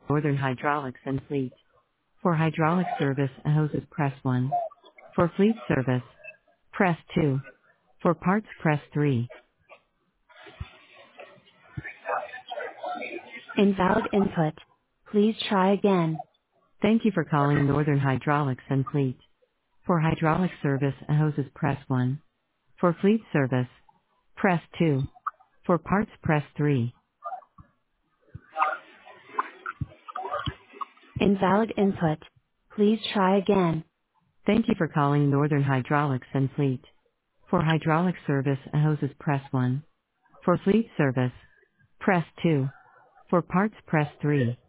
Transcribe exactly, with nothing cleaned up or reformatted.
Northern Hydraulics and Fleet. For hydraulic service and hoses, press one. For fleet service, press two. For parts, press three. Invalid input. Please try again. Thank you for calling Northern Hydraulics and Fleet. For hydraulic service and hoses, press one. For fleet service, press two. For parts, press three. Invalid input. Please try again. Thank you for calling Northern Hydraulics and Fleet. For hydraulic service and hoses, press one. For fleet service, press two. For parts, press three.